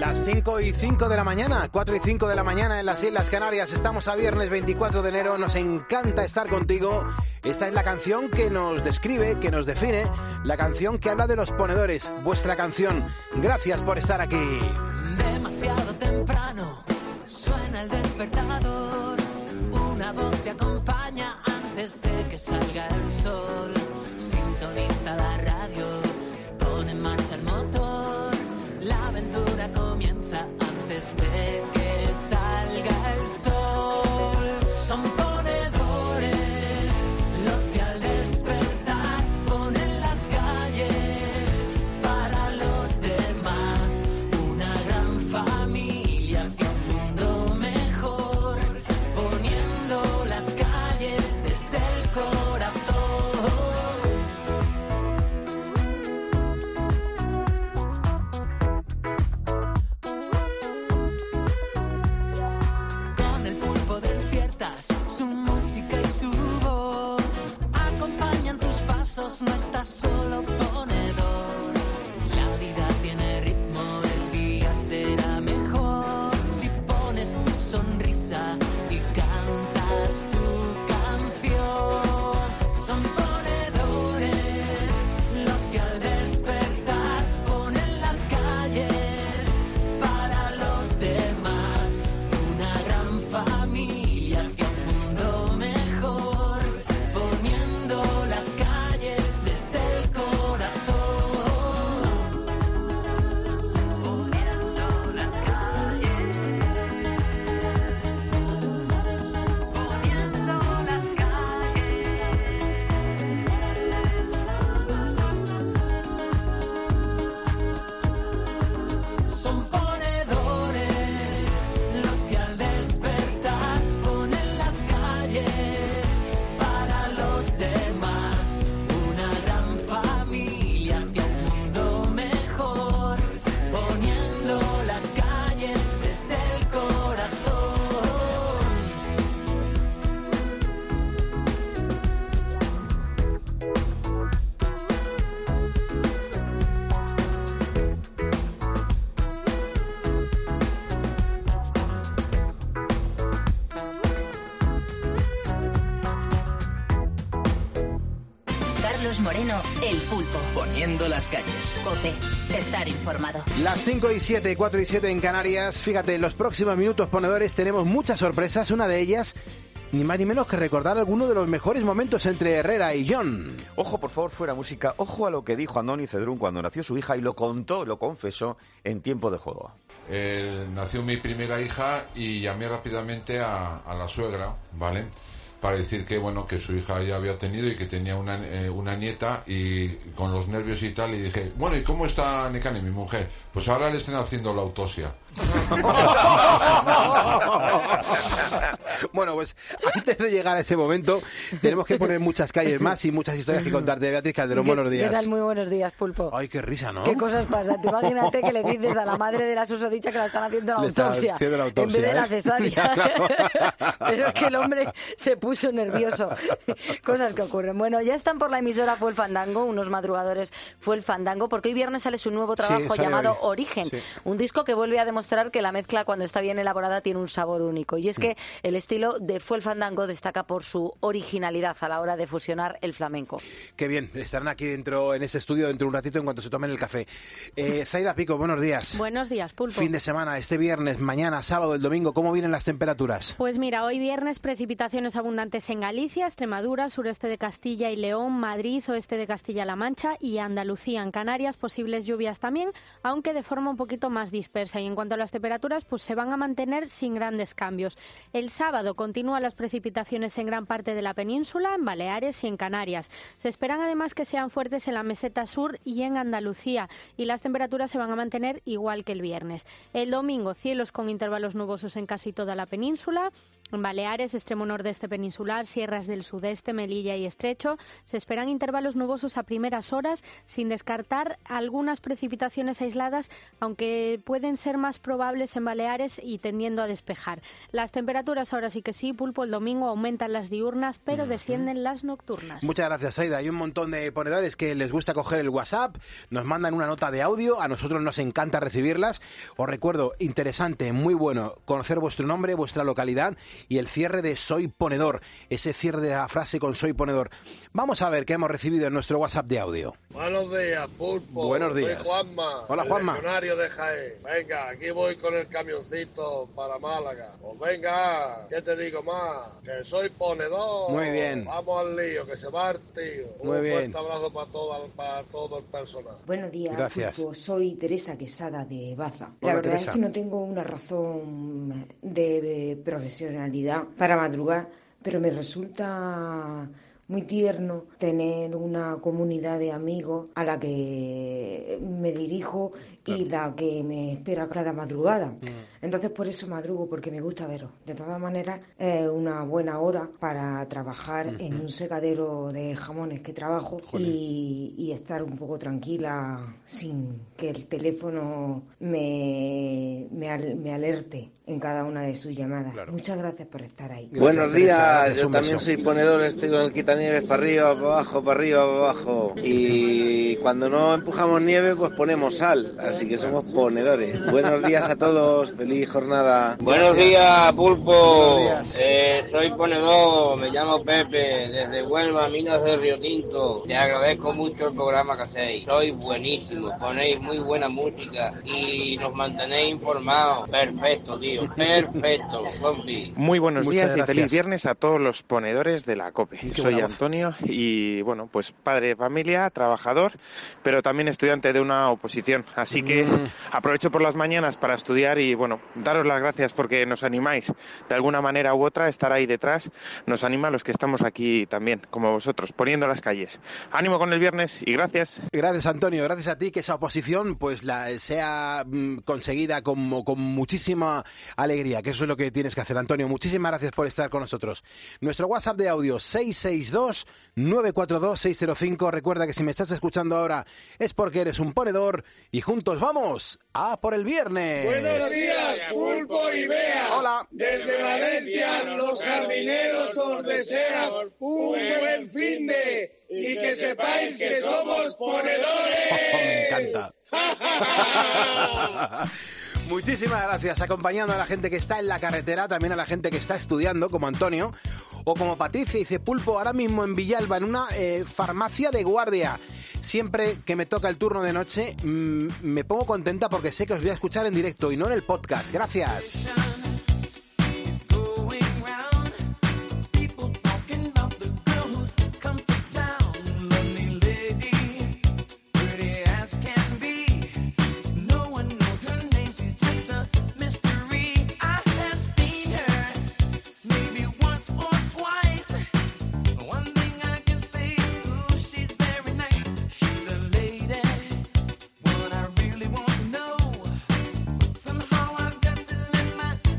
Las 5:05 de la mañana, 4:05 de la mañana en las Islas Canarias. Estamos a viernes 24 de enero, nos encanta estar contigo. Esta es la canción que nos describe, que nos define, la canción que habla de los ponedores, vuestra canción. Gracias por estar aquí. Demasiado temprano, suena el despertador, una voz te acompaña antes de que salga el sol. Sintoniza la radio, pone en marcha el motor, la aventura comienza antes de que salga el sol. Son ponedores los que al despertar ponen las calles para los demás, una gran familia hacia un mundo mejor, poniendo las calles desde el corazón. Con el pulpo despiertas, su música y su voz acompañan tus pasos, no estás solo ponedor. La vida tiene ritmo, el día será mejor si pones tu sonrisa y cantas tu canción. Son ponedores los que al despertar ponen las calles para los demás, una gran familia hacia un mundo mejor, poniendo las calles desde el corazón, poniendo las calles, poniendo las calles. Son ponedores los que al despertar ponen las calles para los demás, una gran familia hacia un mundo mejor, poniendo las calles desde el corazón. Carlos Moreno, El Pulpo. Poniendo las calles. COPE. Estar informado. Las 5:07, 4:07 en Canarias. Fíjate, en los próximos minutos ponedores tenemos muchas sorpresas. Una de ellas, ni más ni menos que recordar alguno de los mejores momentos entre Herrera y John. Ojo, por favor, fuera música. Ojo a lo que dijo Andoni Cedrún cuando nació su hija y lo contó, lo confesó en Tiempo de Juego. Nació mi primera hija y llamé rápidamente a la suegra, ¿vale? Para decir que bueno, que su hija ya había tenido y que tenía una nieta, y con los nervios y tal, y dije, bueno, ¿y cómo está Nekane, mi mujer? Pues ahora le están haciendo la autopsia. Bueno, pues antes de llegar a ese momento tenemos que poner muchas calles más y muchas historias que contarte. Beatriz Calderón, buenos días. ¿Qué tal? Muy buenos días, Pulpo. Ay, qué risa, ¿no? ¿Qué cosas pasan? Tú imagínate que le dices a la madre de la susodicha que la están haciendo la autopsia, en vez de la cesárea. Ya, claro. Pero es que el hombre se puso nervioso. Cosas que ocurren. Bueno, ya están por la emisora Fue el Fandango, unos madrugadores Fue el Fandango, porque hoy viernes sale su nuevo trabajo llamado Origen. Sí. Un disco que vuelve a demostrar que la mezcla, cuando está bien elaborada, tiene un sabor único. Y es que el estilo de Fue el Fandango destaca por su originalidad a la hora de fusionar el flamenco. Qué bien, estarán aquí dentro, en este estudio, dentro de un ratito, en cuanto se tomen el café. Zaida Pico, buenos días. Buenos días, Pulpo. Fin de semana, este viernes, mañana, sábado, el domingo, ¿cómo vienen las temperaturas? Pues mira, hoy viernes precipitaciones abundantes en Galicia, Extremadura, sureste de Castilla y León, Madrid, oeste de Castilla-La Mancha y Andalucía. En Canarias, posibles lluvias también, aunque de forma un poquito más dispersa. Y en cuanto a las temperaturas, pues se van a mantener sin grandes cambios. El sábado continúan las precipitaciones en gran parte de la península, en Baleares y en Canarias. Se esperan además que sean fuertes en la meseta sur y en Andalucía, y las temperaturas se van a mantener igual que el viernes. El domingo, cielos con intervalos nubosos en casi toda la península. En Baleares, extremo nordeste peninsular, sierras del sudeste, Melilla y Estrecho, se esperan intervalos nubosos a primeras horas, sin descartar algunas precipitaciones aisladas, aunque pueden ser más probables en Baleares y tendiendo a despejar. Las temperaturas ahora sí que sí, Pulpo, el domingo aumentan las diurnas, pero descienden las nocturnas. Muchas gracias, Aida. Hay un montón de ponedores que les gusta coger el WhatsApp, nos mandan una nota de audio, a nosotros nos encanta recibirlas. Os recuerdo, interesante, muy bueno, conocer vuestro nombre, vuestra localidad y el cierre de soy ponedor, ese cierre de la frase con soy ponedor. Vamos a ver qué hemos recibido en nuestro WhatsApp de audio. Buenos días, Pulpo. Buenos días. Soy Juanma. Hola, Juanma. Legionario de Jaén. Venga, aquí voy con el camioncito para Málaga. Pues venga, ¿qué te digo más? Que soy ponedor. Muy bien. Vamos al lío, que se va el tío. Muy bien. Un fuerte abrazo para todo el personal. Buenos días, gracias. Pulpo. Soy Teresa Quesada de Baza. Hola, la verdad Teresa. es que no tengo una razón de profesionalidad para madrugar, pero me resulta muy tierno tener una comunidad de amigos a la que me dirijo y la que me espera cada madrugada. Entonces por eso madrugo, porque me gusta veros. De todas maneras, es una buena hora para trabajar en un secadero de jamones que trabajo y estar un poco tranquila sin que el teléfono me alerte en cada una de sus llamadas. Claro. Muchas gracias por estar ahí. Gracias, Buenos días, Teresa, yo un también beso. soy ponedor, estoy con el quitanieves para arriba, para abajo, para arriba, para abajo. Y cuando no empujamos nieve, pues ponemos sal, así que somos ponedores. Buenos días a todos, feliz jornada. Buenos días, Pulpo. Buenos Soy ponedor, me llamo Pepe, desde Huelva, Minas de Río Tinto. Te agradezco mucho el programa que hacéis. Sois buenísimos, ponéis muy buena música y nos mantenéis informados. Perfecto, tío, perfecto, compi. Muy buenos Muchas días y gracias. feliz viernes a todos los ponedores de la COPE. Qué Soy buena voz. Antonio y, bueno, pues padre de familia, trabajador, pero también estudiante de una oposición. Así que aprovecho por las mañanas para estudiar y, bueno, daros las gracias porque nos animáis de alguna manera u otra, estar ahí detrás nos anima a los que estamos aquí también, como vosotros, poniendo las calles. Ánimo con el viernes y gracias. Gracias, Antonio, gracias a ti que esa oposición pues sea conseguida con muchísima alegría, que eso es lo que tienes que hacer, Antonio. Muchísimas gracias por estar con nosotros. Nuestro WhatsApp de audio 662-942-605. Recuerda que si me estás escuchando ahora es porque eres un ponedor y juntos vamos a por el viernes. Buenos días, Pulpo y Bea. Hola. Desde Valencia, los jardineros os desean un buen finde y que sepáis que somos ponedores. Me encanta. Muchísimas gracias, acompañando a la gente que está en la carretera, también a la gente que está estudiando, como Antonio, o como Patricia, dice Pulpo, ahora mismo en Villalba, en una farmacia de guardia. Siempre que me toca el turno de noche, me pongo contenta porque sé que os voy a escuchar en directo y no en el podcast. Gracias. Somehow I've got to let my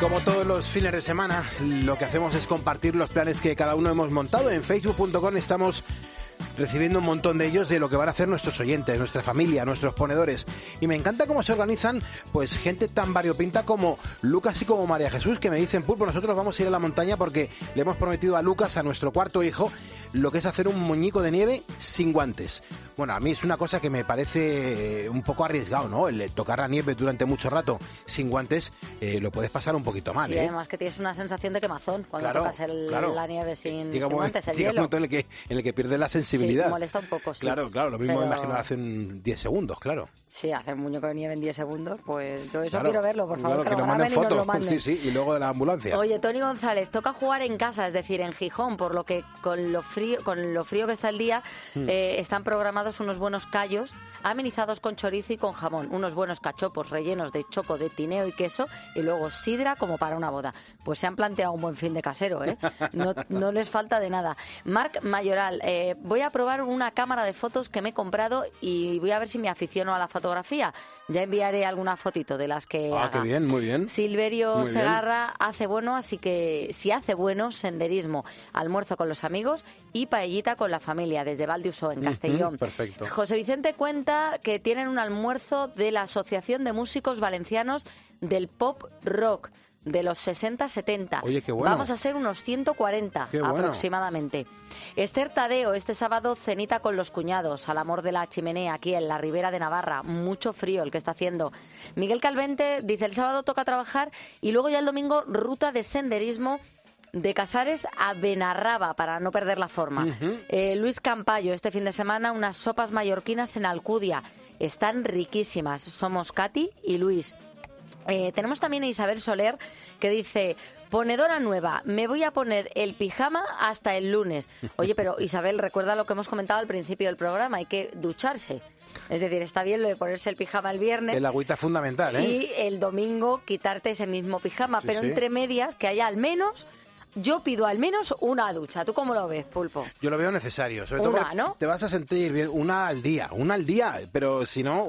Como todos los fines de semana, lo que hacemos es compartir los planes que cada uno hemos montado. En facebook.com estamos recibiendo un montón de ellos de lo que van a hacer nuestros oyentes, nuestra familia, nuestros ponedores. Y me encanta cómo se organizan pues gente tan variopinta como Lucas y como María Jesús, que me dicen: Pulpo, nosotros vamos a ir a la montaña porque le hemos prometido a Lucas, a nuestro cuarto hijo, lo que es hacer un muñeco de nieve sin guantes. Bueno, a mí es una cosa que me parece un poco arriesgado, ¿no? El tocar la nieve durante mucho rato sin guantes lo puedes pasar un poquito mal, Sí, además que tienes una sensación de quemazón cuando tocas la nieve sin guantes, el hielo. Llega un momento en el que pierdes la sensibilidad. Sí, molesta un poco, sí. Claro, lo mismo me imagino hacen 10 segundos, claro. Sí, hacer un muñeco de nieve en 10 segundos, pues yo eso quiero verlo, por favor, que lo graben fotos. Y nos lo manden. Sí, y luego de la ambulancia. Oye, Tony González, toca jugar en casa, es decir, en Gijón, por lo que con lo frío que está el día, están programados unos buenos callos amenizados con chorizo y con jamón, unos buenos cachopos rellenos de choco, de tineo y queso, y luego sidra como para una boda. Pues se han planteado un buen fin de casero, ¿eh? No les falta de nada. Marc Mayoral, voy a probar una cámara de fotos que me he comprado y voy a ver si me aficiono a la fotografía. Ya enviaré alguna fotito de las que haga. Qué bien, muy bien. Silverio Segarra hace bueno, así que si hace bueno, senderismo, almuerzo con los amigos y paellita con la familia desde Valdiusó, en Castellón. Perfecto. José Vicente cuenta que tienen un almuerzo de la Asociación de Músicos Valencianos del Pop Rock de los 60-70. Oye, qué bueno. Vamos a ser unos 140 aproximadamente. Esther Tadeo, este sábado cenita con los cuñados, al amor de la chimenea, aquí en la Ribera de Navarra. Mucho frío el que está haciendo. Miguel Calvente dice: el sábado toca trabajar y luego ya el domingo ruta de senderismo de Casares a Benarraba para no perder la forma. Luis Campayo, este fin de semana unas sopas mallorquinas en Alcudia. Están riquísimas. Somos Katy y Luis. Tenemos también a Isabel Soler, que dice: ponedora nueva, me voy a poner el pijama hasta el lunes. Oye, pero Isabel, recuerda lo que hemos comentado al principio del programa, hay que ducharse. Es decir, está bien lo de ponerse el pijama el viernes. El agüita es fundamental, ¿eh? Y el domingo quitarte ese mismo pijama, pero entre medias que haya al menos... Yo pido al menos una ducha. ¿Tú cómo lo ves, Pulpo? Yo lo veo necesario. Sobre todo ¿no? Te vas a sentir bien una al día, pero si no,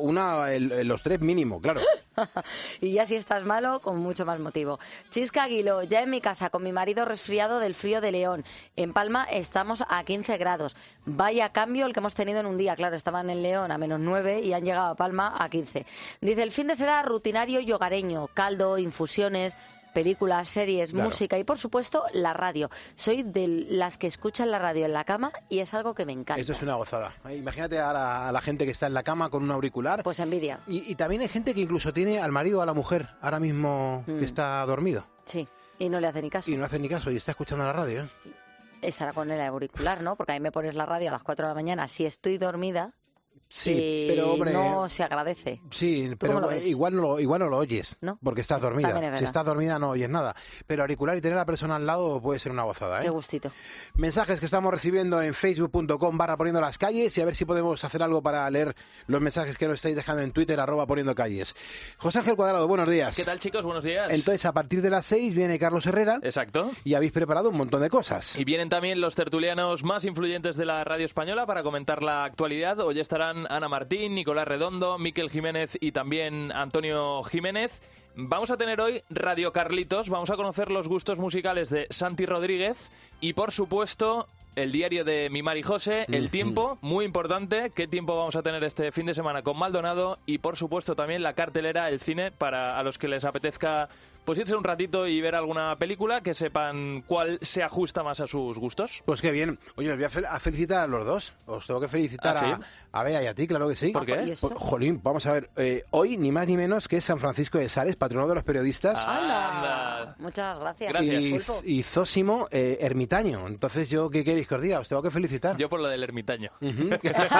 los 3 mínimo, claro. Y ya si estás malo, con mucho más motivo. Chisca Aguiló, ya en mi casa con mi marido resfriado del frío de León. En Palma estamos a 15 grados. Vaya cambio el que hemos tenido en un día. Claro, estaban en León a -9 y han llegado a Palma a 15. Dice: el fin de será rutinario y hogareño. Caldo, infusiones... películas, series, música y, por supuesto, la radio. Soy de las que escuchan la radio en la cama y es algo que me encanta. Esto es una gozada. Imagínate ahora a la gente que está en la cama con un auricular. Pues envidia. Y también hay gente que incluso tiene al marido o a la mujer ahora mismo que está dormido. Sí, y no le hace ni caso. Y no hace ni caso y está escuchando la radio, ¿eh? Estará con el auricular, ¿no? Porque a mí me pones la radio a las 4 de la mañana. Si estoy dormida... Sí, pero hombre, no se agradece. Sí, pero igual no lo oyes, ¿no? Porque estás dormida. Si estás dormida no oyes nada. Pero auricular y tener a la persona al lado puede ser una gozada, ¿eh? Qué gustito. Mensajes que estamos recibiendo en facebook.com/poniendo las calles y a ver si podemos hacer algo para leer los mensajes que nos estáis dejando en Twitter @poniendo calles. José Ángel Cuadrado, buenos días. ¿Qué tal, chicos? Buenos días. Entonces, a partir de las 6 viene Carlos Herrera. Exacto. Y habéis preparado un montón de cosas. Y vienen también los tertulianos más influyentes de la radio española para comentar la actualidad. Hoy estarán Ana Martín, Nicolás Redondo, Miquel Jiménez y también Antonio Jiménez. Vamos a tener hoy Radio Carlitos, vamos a conocer los gustos musicales de Santi Rodríguez y, por supuesto, el diario de mi Mari José, El Tiempo, muy importante, qué tiempo vamos a tener este fin de semana con Maldonado y, por supuesto, también la cartelera, el cine, para a los que les apetezca pues irse un ratito y ver alguna película, que sepan cuál se ajusta más a sus gustos. Pues qué bien. Oye, os voy a felicitar a los dos. Os tengo que felicitar a Bea y a ti, claro que sí. ¿Por qué? Jolín, vamos a ver. Hoy, ni más ni menos que San Francisco de Sales, patrono de los periodistas. ¡Anda! Muchas gracias. Y Zósimo, ermitaño. Entonces, ¿qué queréis que os diga? Os tengo que felicitar. Yo por lo del ermitaño. ¿Vas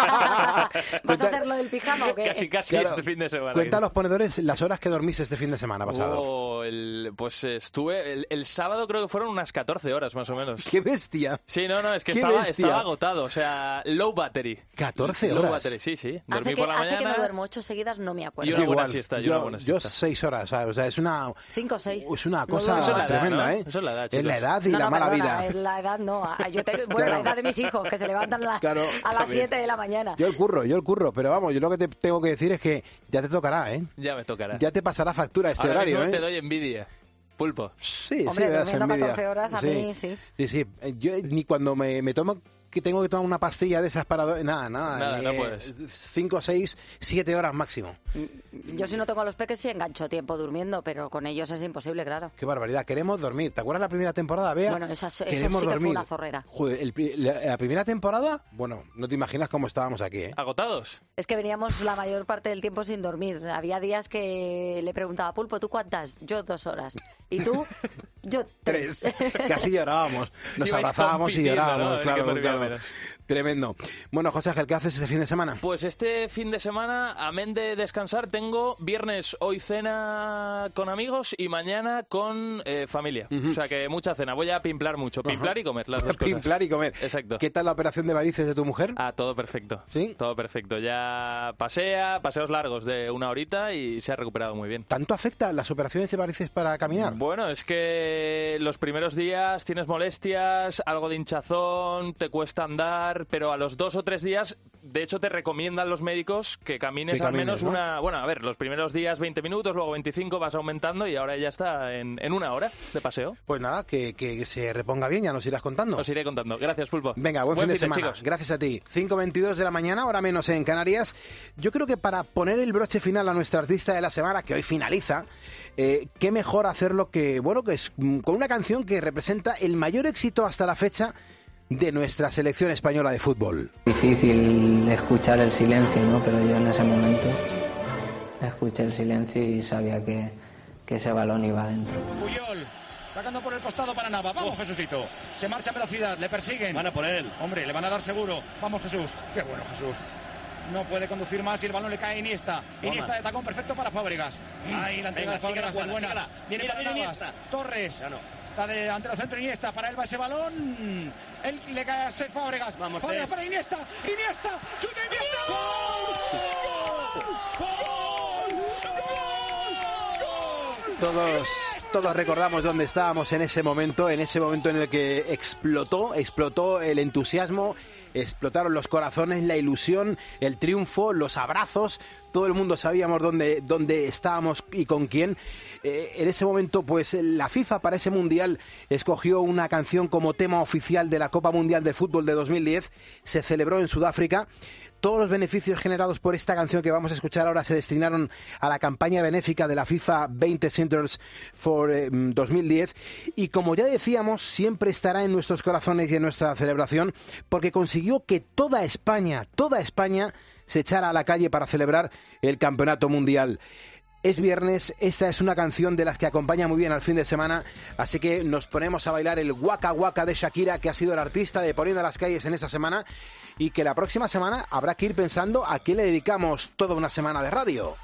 a hacer lo del pijama o qué? Casi claro. Este fin de semana. Cuenta a los ponedores las horas que dormís este fin de semana pasado. Pues estuve... El sábado creo que fueron unas 14 horas más o menos. ¡Qué bestia! Sí, no, es que estaba agotado. O sea, low battery. 14 horas. Low battery, sí. Dormí por la mañana. Hace que no duermo 8 seguidas, no me acuerdo. Y una buena siesta. Yo 6 horas, ¿sabes? O sea, es una... 5 o 6. Es una cosa tremenda, ¿eh? Eso es la edad, chicos. Es la edad y la mala vida. Es la edad, no. La edad de mis hijos, que se levantan a las 7 de la mañana. Yo el curro. Pero vamos, yo lo que te tengo que decir es que ya te tocará, ¿eh? Ya me tocará. Ya te pasará factura este Ahora horario, mismo ¿eh? Te doy envidia. Pulpo. Sí, hombre, sí, me das durmiendo envidia. 14 horas a mí, sí. Sí. Yo ni cuando me tomo que tengo que tomar una pastilla de esas para... Nada, no puedes. 5, 6, 7 horas máximo. Yo si no tengo a los peques sí engancho tiempo durmiendo, pero con ellos es imposible, claro. Qué barbaridad, queremos dormir. ¿Te acuerdas la primera temporada, Bea? Bueno, eso sí Queremos que dormir. fue una zorrera. Joder, la primera temporada, bueno, no te imaginas cómo estábamos aquí, ¿eh? ¿Agotados? Es que veníamos la mayor parte del tiempo sin dormir. Había días que le preguntaba, Pulpo, ¿tú cuántas? Yo 2 horas. ¿Y tú? Yo 3. Casi llorábamos. Nos Ibais abrazábamos y llorábamos, ¿no? claro. Tremendo. Bueno, José Ángel, ¿qué haces ese fin de semana? Pues este fin de semana, amén de descansar, tengo viernes hoy cena con amigos y mañana con familia. O sea que mucha cena. Voy a pimplar mucho. Pimplar y comer, las dos cosas. Pimplar y comer. Exacto. ¿Qué tal la operación de varices de tu mujer? Ah, todo perfecto. ¿Sí? Todo perfecto. Ya paseos largos de 1 horita y se ha recuperado muy bien. ¿Tanto afectan las operaciones de varices para caminar? Bueno, es que los primeros días tienes molestias, algo de hinchazón, te cuesta andar, pero a los 2 o 3 días, de hecho, te recomiendan los médicos que camines al menos, ¿no? Bueno, a ver, los primeros días 20 minutos, luego 25, vas aumentando y ahora ya está en 1 hora de paseo. Pues nada, que se reponga bien, ya nos irás contando. Os iré contando. Gracias, Pulpo. Venga, buen fin de semana. Chicos. Gracias a ti. 5:22 de la mañana, ahora menos en Canarias. Yo creo que para poner el broche final a nuestra artista de la semana, que hoy finaliza, qué mejor hacerlo que es con una canción que representa el mayor éxito hasta la fecha de nuestra selección española de fútbol. Difícil escuchar el silencio, ¿no? Pero yo en ese momento escuché el silencio y sabía que ese balón iba adentro. Puyol, sacando por el costado para Nava. Vamos, Jesucito. Se marcha a velocidad, le persiguen. Van a por él. Hombre, le van a dar seguro. Vamos, Jesús. Qué bueno, Jesús. No puede conducir más y el balón le cae a Iniesta. Iniesta de tacón perfecto para Fábregas. Ahí la entrega de Fábregas es buena. Viene para Navas. Torres. Está de delantero centro Iniesta. Para él va ese balón. Él le cae a Cesc Fábregas. Vamos, Fábregas para Iniesta. Iniesta. ¡Chuta Iniesta! Todos recordamos dónde estábamos en ese momento en el que explotó el entusiasmo, explotaron los corazones, la ilusión, el triunfo, los abrazos. Todo el mundo sabíamos dónde estábamos y con quién. En ese momento, pues la FIFA para ese Mundial escogió una canción como tema oficial de la Copa Mundial de Fútbol de 2010. Se celebró en Sudáfrica. Todos los beneficios generados por esta canción que vamos a escuchar ahora se destinaron a la campaña benéfica de la FIFA 20 Centers for 2010 y como ya decíamos, siempre estará en nuestros corazones y en nuestra celebración porque consiguió que toda España se echara a la calle para celebrar el Campeonato Mundial. Es viernes, esta es una canción de las que acompaña muy bien al fin de semana, así que nos ponemos a bailar el Waka Waka de Shakira, que ha sido el artista de Poniendo las Calles en esta semana, y que la próxima semana habrá que ir pensando a quién le dedicamos toda una semana de radio.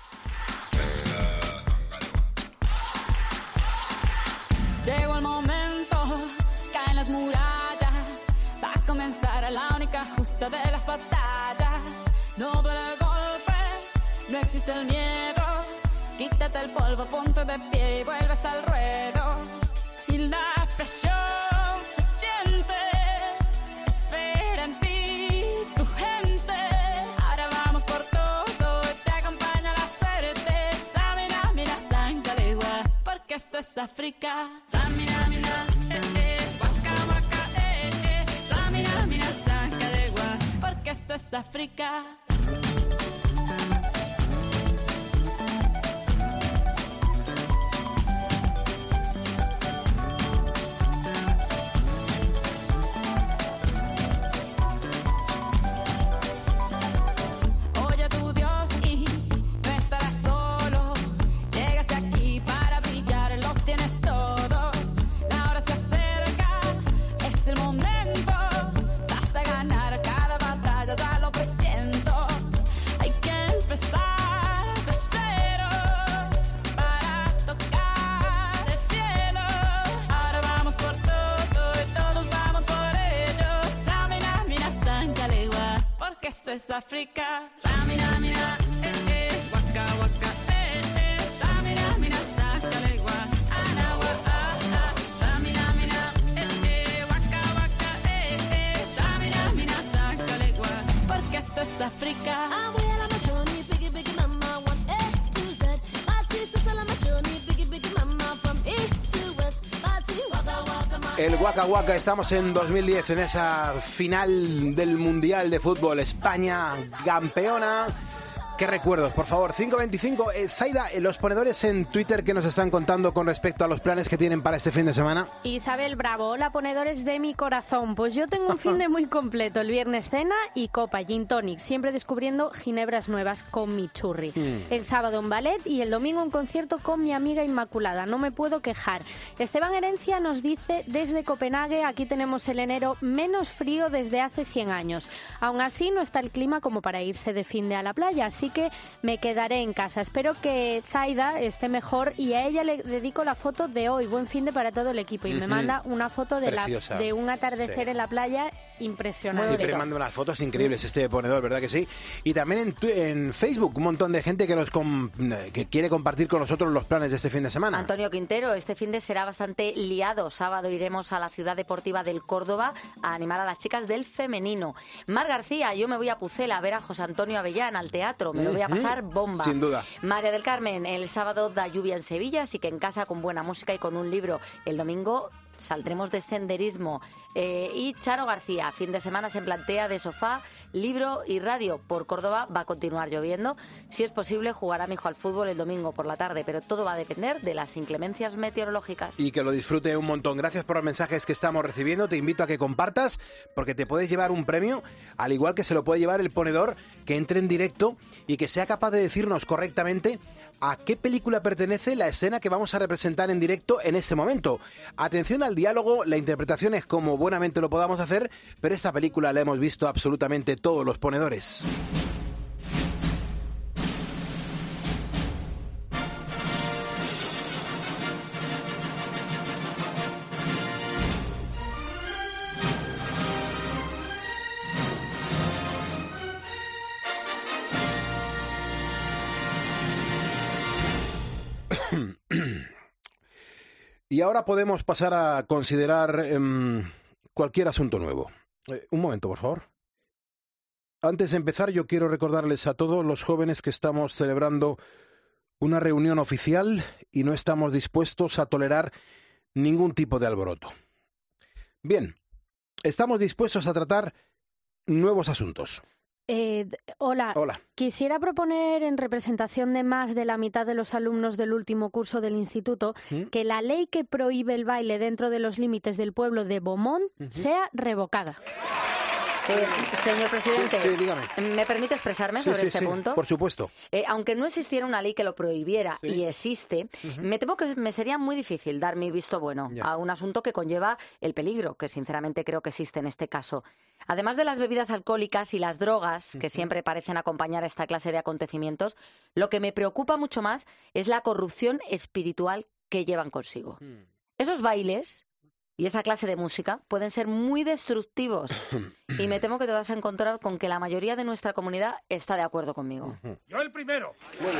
Llegó el momento, caen las murallas, va a comenzar la única justa de las batallas. No duele el golpe, no existe el miedo. Quítate el polvo, ponte de pie y vuelves al ruedo. Y la presión se siente, espera en ti tu gente. Ahora vamos por todo, te acompaña la suerte. Samina, mira, Sancalegua, porque esto es África. Samina, mira, waka, waka, Samina, mira, Sancalegua, porque esto es África. Esto es África. Samina, mira, waka, waka, Samina, mira, Sancalegua, Anawa, Samina, mira, waka, waka, Samina, mira, Sancalegua, porque esto es África. Mama, from east to El Waka Waka, estamos en 2010, en esa final del Mundial de Fútbol, España campeona. ¿Qué recuerdos? Por favor, 525. Zaida, los ponedores en Twitter que nos están contando con respecto a los planes que tienen para este fin de semana. Isabel Bravo, hola ponedores de mi corazón. Pues yo tengo un fin de muy completo. El viernes cena y copa, gin tonic, siempre descubriendo ginebras nuevas con mi churri. El sábado un ballet y el domingo un concierto con mi amiga Inmaculada. No me puedo quejar. Esteban Herencia nos dice desde Copenhague, aquí tenemos el enero menos frío desde hace 100 años. Aún así no está el clima como para irse de fin de a la playa, así que me quedaré en casa. Espero que Zaida esté mejor y a ella le dedico la foto de hoy. Buen fin de para todo el equipo. Y me manda una foto de un atardecer en la playa impresionante. Siempre manda unas fotos increíbles este ponedor, ¿verdad que sí? Y también en Facebook un montón de gente que quiere compartir con nosotros los planes de este fin de semana. Antonio Quintero, este fin de será bastante liado. Sábado iremos a la ciudad deportiva del Córdoba a animar a las chicas del femenino. Mar García, yo me voy a Pucela a ver a José Antonio Avellán al teatro. Me lo voy a pasar bomba. Sin duda. María del Carmen, el sábado da lluvia en Sevilla, así que en casa con buena música y con un libro. El domingo saldremos de senderismo. Y Charo García, fin de semana se plantea de sofá, libro y radio. Por Córdoba va a continuar lloviendo. Si es posible, jugará mi hijo al fútbol el domingo por la tarde, pero todo va a depender de las inclemencias meteorológicas. Y que lo disfrute un montón. Gracias por los mensajes que estamos recibiendo. Te invito a que compartas, porque te puedes llevar un premio, al igual que se lo puede llevar el ponedor que entre en directo y que sea capaz de decirnos correctamente a qué película pertenece la escena que vamos a representar en directo en este momento. Atención al diálogo, la interpretación es como buenamente lo podamos hacer, pero esta película la hemos visto absolutamente todos los ponedores. Y ahora podemos pasar a considerar cualquier asunto nuevo. Un momento, por favor. Antes de empezar, yo quiero recordarles a todos los jóvenes que estamos celebrando una reunión oficial y no estamos dispuestos a tolerar ningún tipo de alboroto. Bien, estamos dispuestos a tratar nuevos asuntos. Hola. Quisiera proponer, en representación de más de la mitad de los alumnos del último curso del instituto, que la ley que prohíbe el baile dentro de los límites del pueblo de Beaumont sea revocada. Señor presidente, sí, dígame. ¿Me permite expresarme sobre este punto? Por supuesto. Aunque no existiera una ley que lo prohibiera y existe, me temo que me sería muy difícil dar mi visto bueno a un asunto que conlleva el peligro, que sinceramente creo que existe en este caso. Además de las bebidas alcohólicas y las drogas, que siempre parecen acompañar a esta clase de acontecimientos, lo que me preocupa mucho más es la corrupción espiritual que llevan consigo. Esos bailes y esa clase de música pueden ser muy destructivos y me temo que te vas a encontrar con que la mayoría de nuestra comunidad está de acuerdo conmigo. Yo el primero.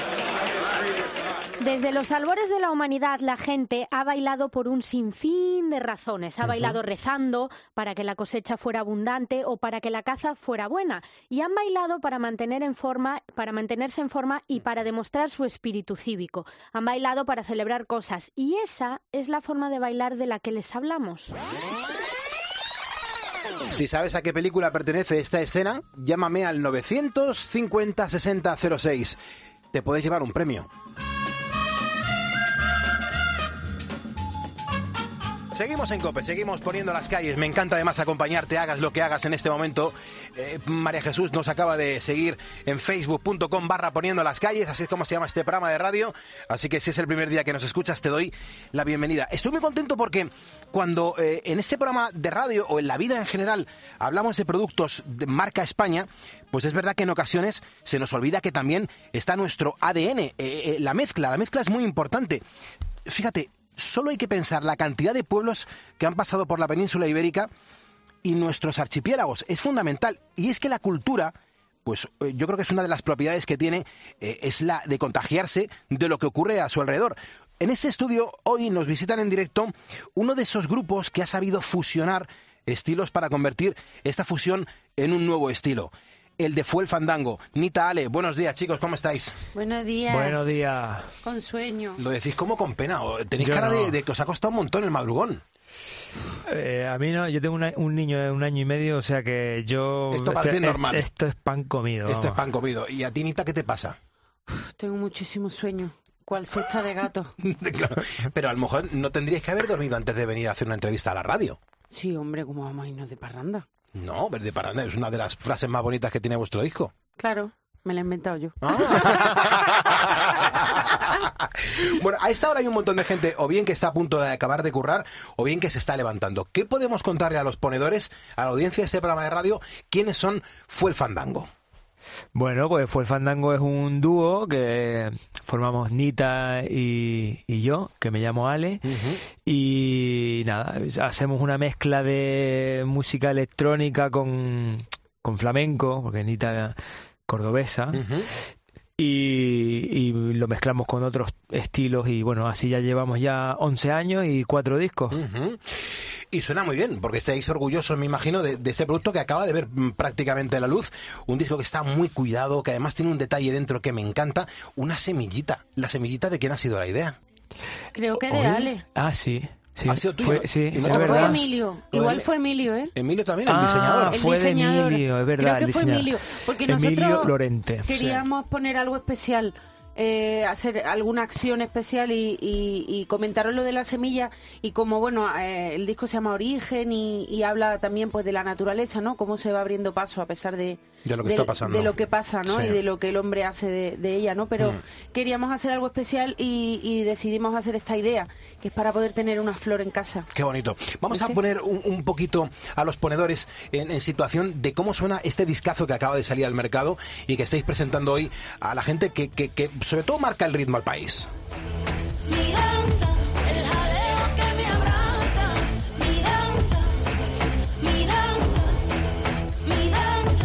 Desde los albores de la humanidad, la gente ha bailado por un sinfín de razones. Ha bailado rezando para que la cosecha fuera abundante o para que la caza fuera buena. Y han bailado para mantenerse en forma y para demostrar su espíritu cívico. Han bailado para celebrar cosas. Y esa es la forma de bailar de la que les hablamos. Si sabes a qué película pertenece esta escena, llámame al 950 60 06. Te puedes llevar un premio. Seguimos en COPE, seguimos poniendo las calles. Me encanta además acompañarte, hagas lo que hagas en este momento. María Jesús nos acaba de seguir en facebook.com/poniendo las calles, así es como se llama este programa de radio. Así que si es el primer día que nos escuchas, te doy la bienvenida. Estoy muy contento porque cuando en este programa de radio o en la vida en general hablamos de productos de marca España, pues es verdad que en ocasiones se nos olvida que también está nuestro ADN, la mezcla es muy importante. Fíjate, solo hay que pensar la cantidad de pueblos que han pasado por la península ibérica y nuestros archipiélagos. Es fundamental. Y es que la cultura, pues yo creo que es una de las propiedades que tiene, es la de contagiarse de lo que ocurre a su alrededor. En este estudio hoy nos visitan en directo uno de esos grupos que ha sabido fusionar estilos para convertir esta fusión en un nuevo estilo. El de Fue el Fandango. Nita, Ale, buenos días, chicos, ¿cómo estáis? Buenos días. Buenos días. Con sueño. Lo decís como con pena. Tenéis cara de que os ha costado un montón el madrugón. A mí no, yo tengo un niño de 1 año y medio, o sea que yo... Esto para ti es normal. Esto es pan comido. Esto es pan comido. ¿Y a ti, Nita, qué te pasa? Tengo muchísimo sueño. ¿Cuál cesta de gato? Claro, pero a lo mejor no tendríais que haber dormido antes de venir a hacer una entrevista a la radio. Sí, hombre, ¿cómo vamos a irnos de parranda? No, de parranda es una de las frases más bonitas que tiene vuestro disco. Claro, me la he inventado yo. Bueno, a esta hora hay un montón de gente, o bien que está a punto de acabar de currar, o bien que se está levantando. ¿Qué podemos contarle a los ponedores, a la audiencia de este programa de radio, quiénes son Fue el Fandango? Bueno, pues Fue el Fandango es un dúo que formamos Nita y yo, que me llamo Ale, y nada, hacemos una mezcla de música electrónica con flamenco, porque Nita cordobesa, y lo mezclamos con otros estilos, y bueno, así ya llevamos ya 11 años y 4 discos. Y suena muy bien, porque estáis orgullosos, me imagino, de este producto que acaba de ver prácticamente la luz. Un disco que está muy cuidado, que además tiene un detalle dentro que me encanta. Una semillita. ¿La semillita de quién ha sido la idea? Creo que de Ale. Ah, sí. Sí, ¿ha sido tuyo? Sí, ¿Y no es verdad. Fue Emilio. Igual fue Emilio, ¿eh? Emilio también, el diseñador. Fue de Emilio, es verdad. Creo que fue Emilio. Porque Emilio nosotros Lorente. queríamos poner algo especial. Hacer alguna acción especial y comentaros lo de la semilla, y como bueno, el disco se llama Origen y habla también pues de la naturaleza, ¿no? Cómo se va abriendo paso a pesar de lo que está pasando, de lo que pasa, ¿no? Sí. Y de lo que el hombre hace de ella, ¿no? Pero queríamos hacer algo especial y decidimos hacer esta idea, que es para poder tener una flor en casa. Qué bonito. Vamos a poner un poquito a los ponedores en situación de cómo suena este discazo que acaba de salir al mercado y que estáis presentando hoy a la gente que sobre todo marca el ritmo al país. Mi danza, el jaleo que me abraza. Mi danza, mi danza, mi danza,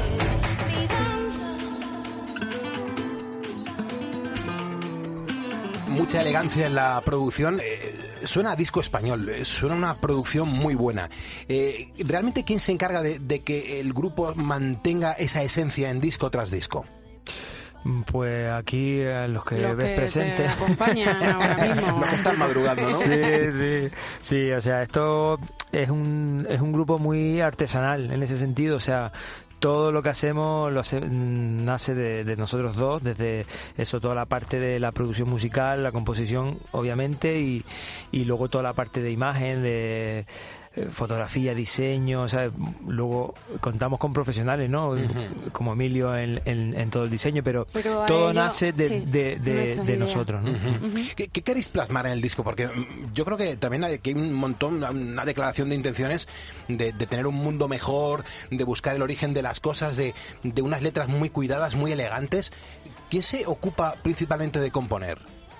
mi danza. Mucha elegancia en la producción. Suena a disco español, suena una producción muy buena. ¿Realmente quién se encarga de que el grupo mantenga esa esencia en disco tras disco? Pues aquí los que ves presentes. Te acompañan ahora mismo. Los que están madrugando, ¿no? Sí, o sea, esto es un grupo muy artesanal en ese sentido, o sea, todo lo que hacemos nace de nosotros dos, desde eso, toda la parte de la producción musical, la composición, obviamente, y luego toda la parte de imagen, de fotografía, diseño, o sea, luego contamos con profesionales, ¿no? Como Emilio en todo el diseño, pero todo nace de nosotros, ¿no? ¿Qué queréis plasmar en el disco? Porque yo creo que también hay un montón, una declaración de intenciones de tener un mundo mejor, de buscar el origen de las cosas, de unas letras muy cuidadas, muy elegantes. ¿Quién se ocupa principalmente de componer?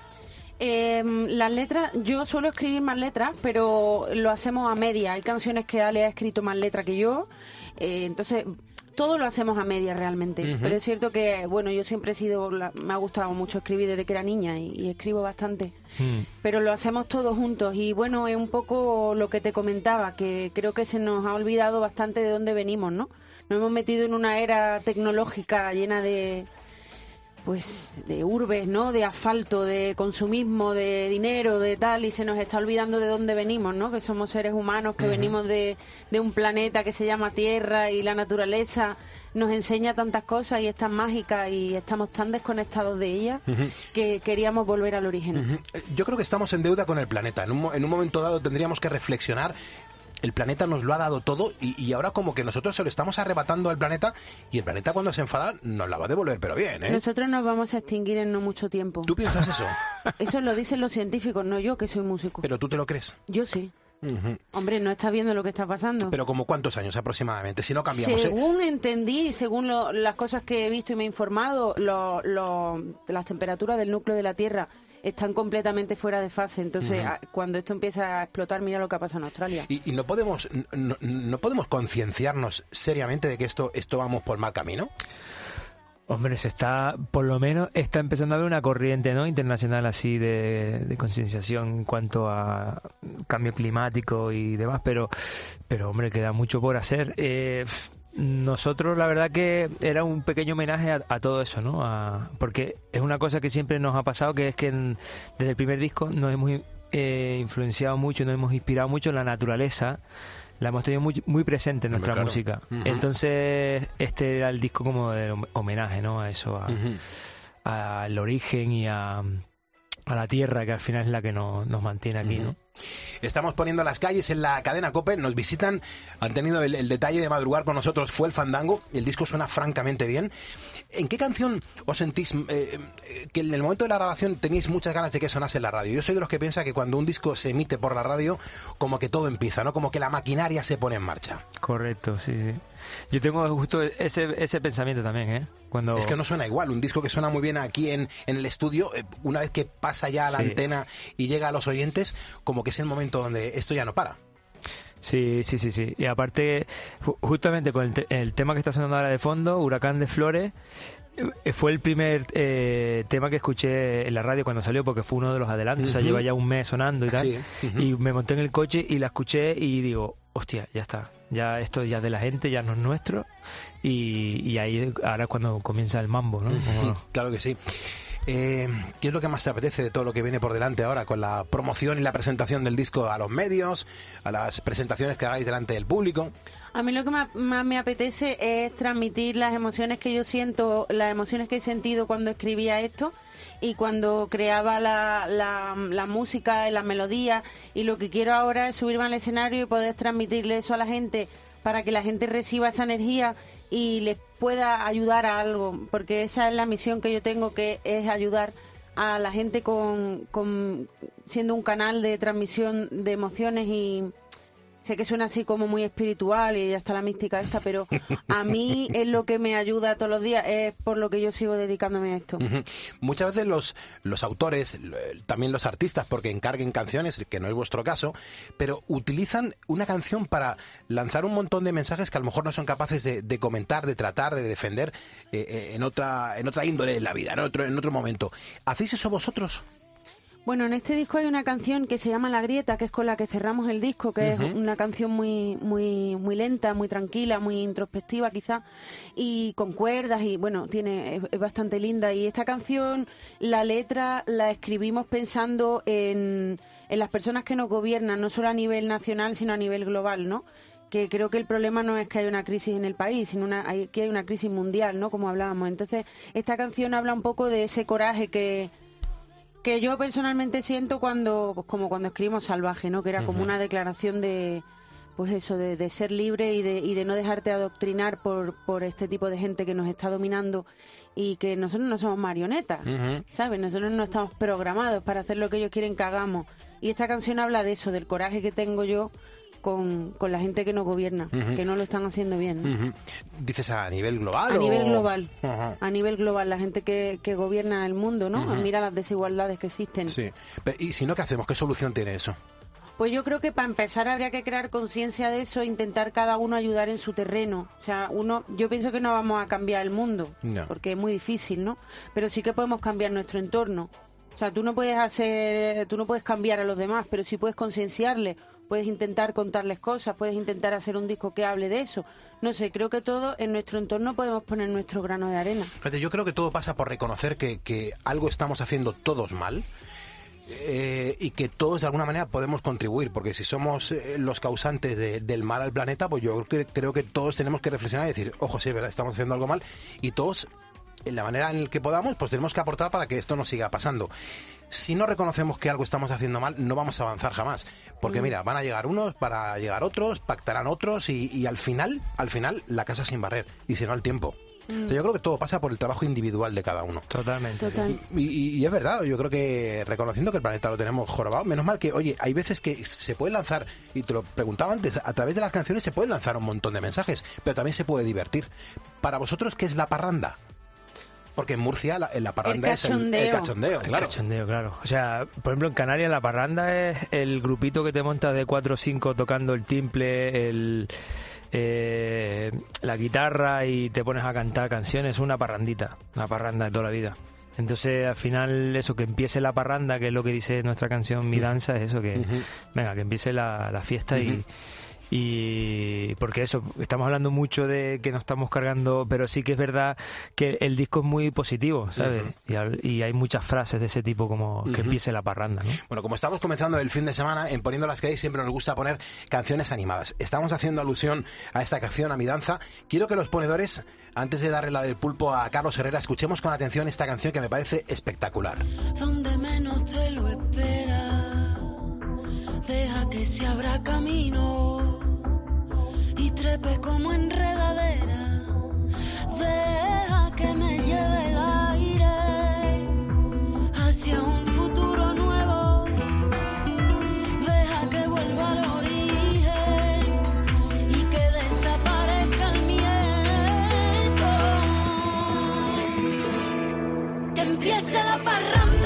Las letras, yo suelo escribir más letras, pero lo hacemos a media. Hay canciones que Ale ha escrito más letras que yo, entonces todo lo hacemos a media realmente. Pero es cierto que, bueno, yo siempre me ha gustado mucho escribir desde que era niña y escribo bastante. Pero lo hacemos todos juntos y bueno, es un poco lo que te comentaba, que creo que se nos ha olvidado bastante de dónde venimos, ¿no? Nos hemos metido en una era tecnológica llena de urbes, ¿no? De asfalto, de consumismo, de dinero, de tal, y se nos está olvidando de dónde venimos, ¿no? Que somos seres humanos, que venimos de un planeta que se llama Tierra, y la naturaleza nos enseña tantas cosas y es tan mágica y estamos tan desconectados de ella que queríamos volver al origen. Yo creo que estamos en deuda con el planeta. En un momento dado tendríamos que reflexionar. El planeta nos lo ha dado todo y ahora como que nosotros se lo estamos arrebatando al planeta, y el planeta cuando se enfada nos la va a devolver, pero bien, ¿eh? Nosotros nos vamos a extinguir en no mucho tiempo. ¿Tú piensas eso? Eso lo dicen los científicos, no yo, que soy músico. ¿Pero tú te lo crees? Yo sí. Hombre, ¿no estás viendo lo que está pasando? ¿Pero como cuántos años aproximadamente? Si no cambiamos, según entendí, según las cosas que he visto y me he informado, las temperaturas del núcleo de la Tierra están completamente fuera de fase. Entonces, cuando esto empieza a explotar, mira lo que ha pasado en Australia. ¿Y no podemos concienciarnos seriamente de que esto vamos por mal camino? Hombre, por lo menos está empezando a haber una corriente, ¿no?, internacional así de concienciación en cuanto a cambio climático y demás, pero hombre, queda mucho por hacer. Nosotros, la verdad que era un pequeño homenaje a todo eso, ¿no? Porque es una cosa que siempre nos ha pasado, que es que desde el primer disco nos hemos influenciado mucho, nos hemos inspirado mucho en la naturaleza. La hemos tenido muy presente en nuestra música. Entonces, este era el disco como de homenaje, ¿no? A eso, al origen y a la tierra, que al final es la que nos mantiene aquí, ¿no? Estamos poniendo las calles en la cadena COPE, nos visitan, han tenido el detalle de madrugar con nosotros, fue el Fandango, el disco suena francamente bien. ¿En qué canción os sentís que en el momento de la grabación tenéis muchas ganas de que sonase en la radio? Yo soy de los que piensa que cuando un disco se emite por la radio, como que todo empieza, ¿no? Como que la maquinaria se pone en marcha. Correcto, sí. Yo tengo justo ese pensamiento también, ¿eh? Cuando... Es que no suena igual, un disco que suena muy bien aquí en el estudio, una vez que pasa ya a la antena y llega a los oyentes, como que es el momento donde esto ya no para. Sí. Y aparte, justamente con el tema que está sonando ahora de fondo, Huracán de Flores, fue el primer tema que escuché en la radio cuando salió, porque fue uno de los adelantos, o sea, lleva ya un mes sonando y tal, y me monté en el coche y la escuché y digo, hostia, ya está, ya esto ya es de la gente, ya no es nuestro, y ahí ahora es cuando comienza el mambo, ¿no? Claro que sí. ¿Qué es lo que más te apetece de todo lo que viene por delante ahora con la promoción y la presentación del disco a los medios, a las presentaciones que hagáis delante del público? A mí lo que más me apetece es transmitir las emociones que yo siento, las emociones que he sentido cuando escribía esto y cuando creaba la música, la melodía, y lo que quiero ahora es subirme al escenario y poder transmitirle eso a la gente para que la gente reciba esa energía y les pueda ayudar a algo, porque esa es la misión que yo tengo, que es ayudar a la gente siendo un canal de transmisión de emociones. Y sé que suena así como muy espiritual y ya está la mística esta, pero a mí es lo que me ayuda todos los días, es por lo que yo sigo dedicándome a esto. Muchas veces los autores, también los artistas, porque encarguen canciones, que no es vuestro caso, pero utilizan una canción para lanzar un montón de mensajes que a lo mejor no son capaces de comentar, de tratar, de defender en otra índole de la vida, en otro momento. ¿Hacéis eso vosotros? Bueno, en este disco hay una canción que se llama La Grieta, que es con la que cerramos el disco, que es una canción muy lenta, muy tranquila, muy introspectiva quizá, y con cuerdas, y bueno, es bastante linda. Y esta canción, la letra la escribimos pensando en las personas que nos gobiernan, no solo a nivel nacional, sino a nivel global, ¿no? Que creo que el problema no es que haya una crisis en el país, sino que hay una crisis mundial, ¿no? Como hablábamos. Entonces, esta canción habla un poco de ese coraje que yo personalmente siento como cuando escribimos Salvaje, ¿no? Que era como una declaración de, pues eso, de ser libre y de no dejarte adoctrinar por este tipo de gente que nos está dominando, y que nosotros no somos marionetas, ¿sabes? Nosotros no estamos programados para hacer lo que ellos quieren que hagamos. Y esta canción habla de eso, del coraje que tengo yo con la gente que nos gobierna, que no lo están haciendo bien. ¿Dices a nivel global? A nivel global. A nivel global, la gente que gobierna el mundo, ¿no? Mira las desigualdades que existen. Sí. Pero, ¿y si no, qué hacemos? ¿Qué solución tiene eso? Pues yo creo que para empezar habría que crear conciencia de eso e intentar cada uno ayudar en su terreno. O sea, yo pienso que no vamos a cambiar el mundo, porque es muy difícil, ¿no? Pero sí que podemos cambiar nuestro entorno. O sea, tú no puedes cambiar a los demás, pero sí puedes concienciarles, puedes intentar contarles cosas, puedes intentar hacer un disco que hable de eso. No sé, creo que todo en nuestro entorno podemos poner nuestro grano de arena. Yo creo que todo pasa por reconocer que algo estamos haciendo todos mal, y que todos de alguna manera podemos contribuir, porque si somos los causantes del mal al planeta, pues yo creo que todos tenemos que reflexionar y decir, ojo, sí, ¿verdad? Estamos haciendo algo mal, y todos, en la manera en la que podamos, pues tenemos que aportar para que esto no siga pasando. Si no reconocemos que algo estamos haciendo mal, no vamos a avanzar jamás. Porque mira, van a llegar unos, para llegar otros, pactarán otros, y al final la casa sin barrer, y si no, el tiempo. Yo creo que todo pasa por el trabajo individual de cada uno. Totalmente. Y es verdad, yo creo que reconociendo que el planeta lo tenemos jorobado, menos mal que, oye, hay veces que se puede lanzar, y te lo preguntaba antes, a través de las canciones se pueden lanzar un montón de mensajes, pero también se puede divertir. Para vosotros, ¿qué es la parranda? Porque en Murcia la parranda es el cachondeo, claro. El cachondeo, claro. O sea, por ejemplo, en Canarias la parranda es el grupito que te montas de 4 o 5 tocando el timple, la guitarra, y te pones a cantar canciones. Una parrandita, una parranda de toda la vida. Entonces, al final, eso, que empiece la parranda, que es lo que dice nuestra canción Mi Danza, es eso, que venga, que empiece la fiesta, y y porque eso, estamos hablando mucho de que nos estamos cargando, pero sí que es verdad que el disco es muy positivo, ¿sabes? Y hay muchas frases de ese tipo como que empiece la parranda, ¿no? Bueno, como estamos comenzando el fin de semana, en Poniendo las Calles siempre nos gusta poner canciones animadas. Estamos haciendo alusión a esta canción, a Mi Danza. Quiero que los ponedores, antes de darle la del pulpo a Carlos Herrera, escuchemos con atención esta canción que me parece espectacular. Donde menos te lo esperas, deja que se abra camino y trepe como enredadera, deja que me lleve el aire hacia un futuro nuevo, deja que vuelva al origen y que desaparezca el miedo, que empiece la parranda.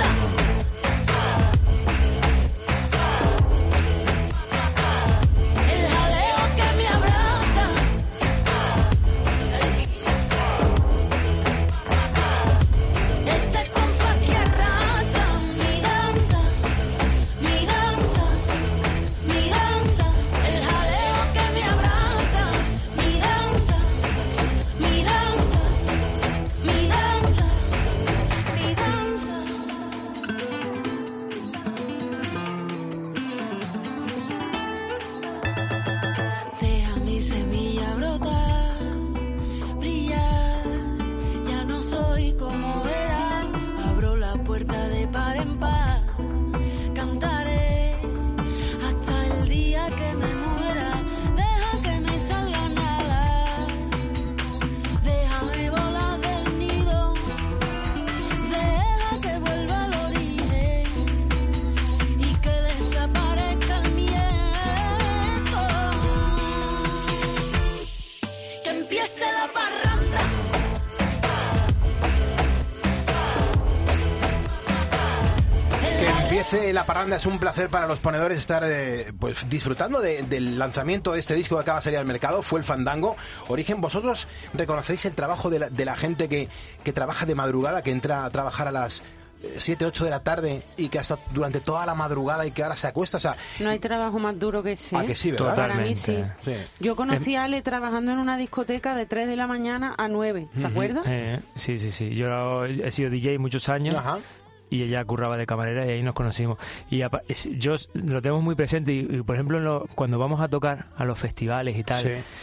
La parranda, es un placer para los ponedores estar pues disfrutando del lanzamiento de este disco que acaba de salir al mercado. Fue el Fandango. Origen, ¿vosotros reconocéis el trabajo de la gente que trabaja de madrugada, que entra a trabajar a las 7, 8 de la tarde y que hasta durante toda la madrugada y que ahora se acuesta? O sea, no hay trabajo más duro que ese. ¿A que sí, verdad? Para mí sí. Yo conocí a Ale trabajando en una discoteca de 3 de la mañana a 9, ¿te acuerdas? Sí. Yo he sido DJ muchos años. Ajá. Y ella curraba de camarera y ahí nos conocimos. Y yo lo tenemos muy presente y por ejemplo, cuando vamos a tocar a los festivales y tal,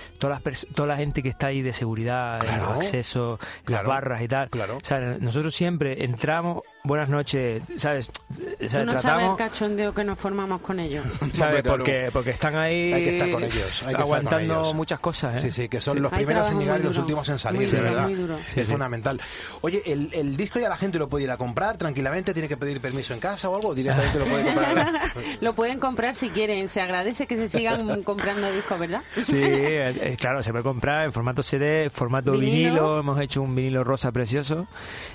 toda la gente que está ahí de seguridad, los accesos, las barras y tal. O sea, nosotros siempre entramos, buenas noches, ¿sabes? Tú no sabes el cachondeo que nos formamos con ellos. ¿Sabes? Porque están ahí, hay que estar con ellos, aguantando muchas cosas, ¿eh? Sí, que son los primeros en llegar y los últimos en salir, de verdad. Es fundamental. Oye, el disco ya la gente lo puede ir a comprar tranquilamente. ¿Tiene que pedir permiso en casa o algo? Directamente lo puede comprar. Lo pueden comprar si quieren. Se agradece que se sigan comprando discos, ¿verdad? Sí, claro, se puede comprar en formato CD, formato vinilo. Hemos hecho un vinilo rosa precioso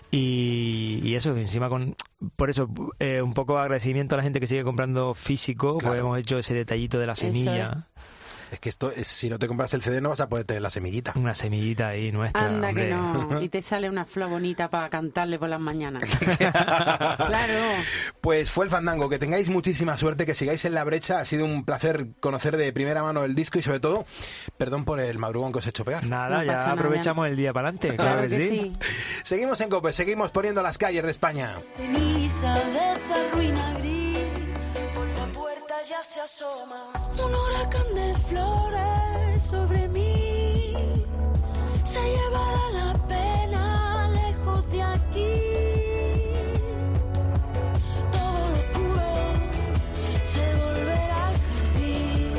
y eso, encima por eso un poco de agradecimiento a la gente que sigue comprando físico, porque hemos hecho ese detallito de la semilla. Es que si no te compras el CD no vas a poder tener la semillita. Una semillita ahí nuestra. Anda, hombre, que no. Y te sale una flor bonita para cantarle por las mañanas. Claro. Pues fue el Fandango. Que tengáis muchísima suerte, que sigáis en la brecha. Ha sido un placer conocer de primera mano el disco y sobre todo, perdón por el madrugón que os he hecho pegar. Nada, ya aprovechamos el día para adelante. Claro que sí. Seguimos en COPE, seguimos poniendo las calles de España. Ceniza de esta ruina gris, por la puerta ya se asoma un huracán de flores sobre mí. Se llevará la pena lejos de aquí. Todo lo oscuro se volverá jardín.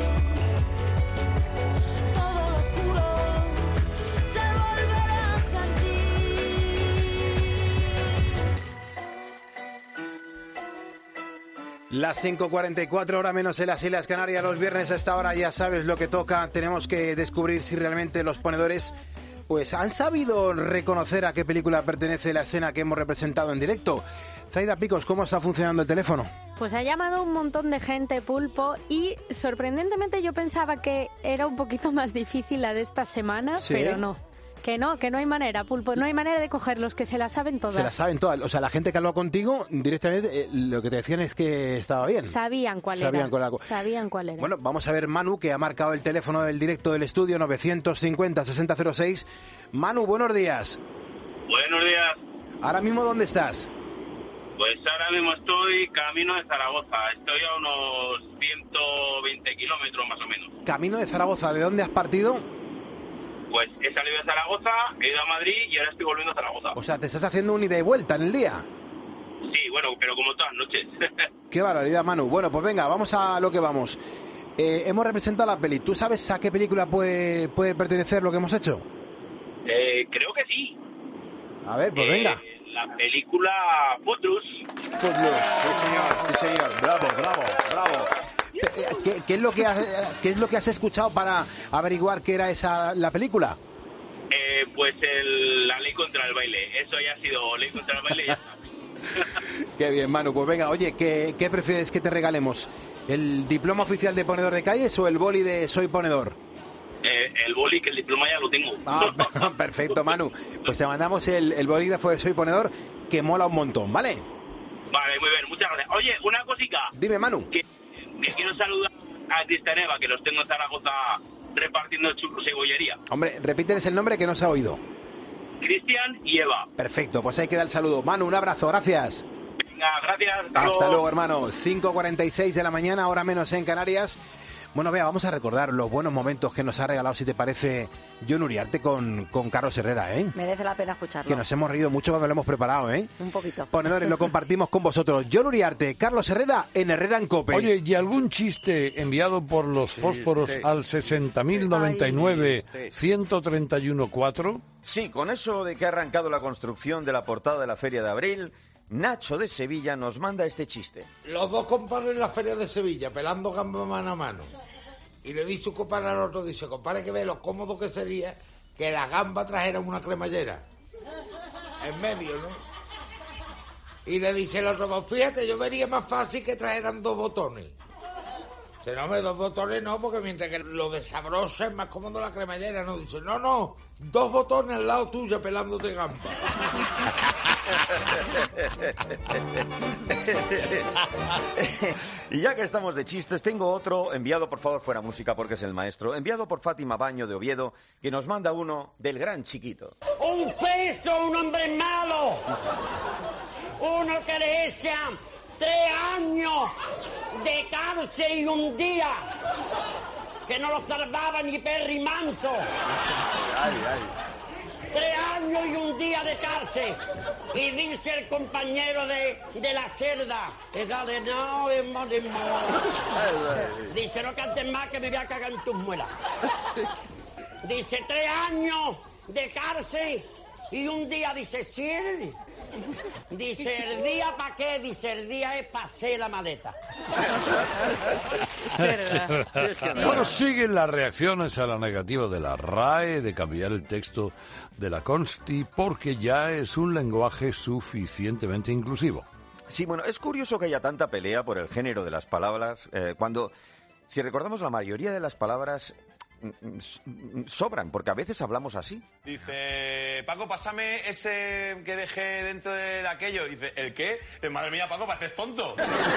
Todo lo oscuro se volverá jardín. Las 5:44, hora menos en las Islas Canarias. Los viernes a esta hora ya sabes lo que toca. Tenemos que descubrir si realmente los ponedores pues han sabido reconocer a qué película pertenece la escena que hemos representado en directo. Zaida Picos, ¿cómo está funcionando el teléfono? Pues ha llamado un montón de gente, Pulpo, y sorprendentemente yo pensaba que era un poquito más difícil la de esta semana, pero no. Que no hay manera, Pulpo, no hay manera de cogerlos, que se las saben todas. Se las saben todas. O sea, la gente que habló contigo, directamente lo que te decían es que estaba bien. Sabían cuál era. Bueno, vamos a ver Manu, que ha marcado el teléfono del directo del estudio 950-6006. Manu, buenos días. Buenos días. ¿Ahora mismo dónde estás? Pues ahora mismo estoy camino de Zaragoza. Estoy a unos 120 kilómetros más o menos. Camino de Zaragoza. ¿De dónde has partido? Pues he salido de Zaragoza, he ido a Madrid y ahora estoy volviendo a Zaragoza. O sea, ¿te estás haciendo un ida y vuelta en el día? Sí, bueno, pero como todas las noches. Qué barbaridad, Manu. Bueno, pues venga, vamos a lo que vamos. Hemos representado la peli. ¿Tú sabes a qué película puede pertenecer lo que hemos hecho? Creo que sí. A ver, pues venga. La película Footloose. Footloose, sí señor. Bravo. ¿Qué es lo que has escuchado para averiguar qué era la película? Pues la ley contra el baile. Eso ya ha sido ley contra el baile. Ya está. Qué bien, Manu. Pues venga, oye, ¿qué prefieres que te regalemos? ¿El diploma oficial de ponedor de calles o el boli de Soy Ponedor? El boli, que el diploma ya lo tengo. Perfecto, Manu. Pues te mandamos el bolígrafo de Soy Ponedor, que mola un montón, ¿vale? Vale, muy bien, muchas gracias. Oye, una cosica. Dime, Manu. Que quiero saludar a Cristian Eva, que los tengo en Zaragoza repartiendo churros y bollería. Hombre, repíteles el nombre que no se ha oído. Cristian y Eva. Perfecto, pues ahí queda el saludo. Manu, un abrazo, gracias. Venga, gracias. Hasta luego, hermano. 5:46 de la mañana, hora menos en Canarias. Bueno, vea, vamos a recordar los buenos momentos que nos ha regalado, si te parece, Jon Uriarte con Carlos Herrera, ¿eh? Merece la pena escucharlo. Que nos hemos reído mucho cuando lo hemos preparado, ¿eh? Un poquito. Ponedores, lo compartimos con vosotros. Jon Uriarte, Carlos Herrera en Herrera en COPE. Oye, ¿y algún chiste enviado por los fósforos al 60.099-131-4? Sí, con eso de que ha arrancado la construcción de la portada de la Feria de Abril, Nacho de Sevilla nos manda este chiste. Los dos compadres en la Feria de Sevilla, pelando gamba mano a mano. Y le dice un compadre al otro, dice, compadre, que ve lo cómodo que sería que la gamba trajera una cremallera. En medio, ¿no? Y le dice el otro, pues fíjate, yo vería más fácil que trajeran dos botones. Dice, no, hombre, dos botones no, porque mientras que lo desabrosa es más cómodo la cremallera, ¿no? Dice, no, dos botones al lado tuyo pelándote gamba. Y ya que estamos de chistes, tengo otro enviado, por favor, fuera música porque es el maestro, enviado por Fátima Baño de Oviedo, que nos manda uno del Gran Chiquito. Un cesto, un hombre malo, uno que le echa 3 años de cárcel y un día que no lo salvaba ni Perry Manso. 3 años y un día de cárcel. Y dice el compañero de la cerda, dice, no cantes más que me voy a cagar en tus muelas. Dice, 3 años de cárcel y un día, dice, sí. Dice, ¿el día para qué? Dice, el día es para hacer la maleta. Bueno, siguen las reacciones a la negativa de la RAE de cambiar el texto de la Consti porque ya es un lenguaje suficientemente inclusivo. Sí, bueno, es curioso que haya tanta pelea por el género de las palabras cuando, si recordamos, la mayoría de las palabras sobran, porque a veces hablamos así. Dice, Paco, pásame ese que dejé dentro de aquello. Dice, ¿el qué? Madre mía, Paco, pareces tonto.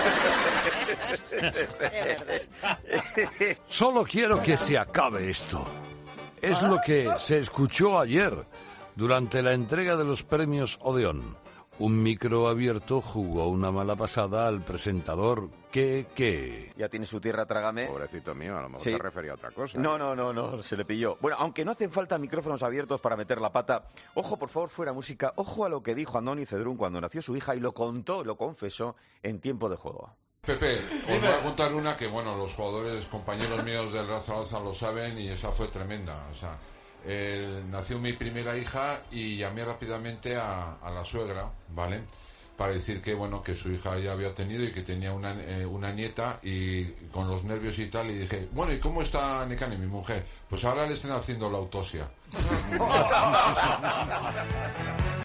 Solo quiero que se acabe esto. Es lo que se escuchó ayer durante la entrega de los premios Odeón. Un micro abierto jugó una mala pasada al presentador que... Ya tiene su tierra, trágame. Pobrecito mío, a lo mejor Sí. se refería a otra cosa. No, se le pilló. Bueno, aunque no hacen falta micrófonos abiertos para meter la pata, ojo, por favor, fuera música, ojo a lo que dijo Andoni Cedrún cuando nació su hija y lo confesó en tiempo de juego. Pepe, os voy a contar una que, bueno, los jugadores, compañeros míos del Real Zaragoza lo saben y esa fue tremenda. O sea, nació mi primera hija y llamé rápidamente a la suegra, ¿vale? Para decir que, bueno, que su hija ya había tenido y que tenía una nieta y con los nervios y tal, y dije, bueno, ¿y cómo está Nekane, mi mujer? Pues ahora le están haciendo la autopsia.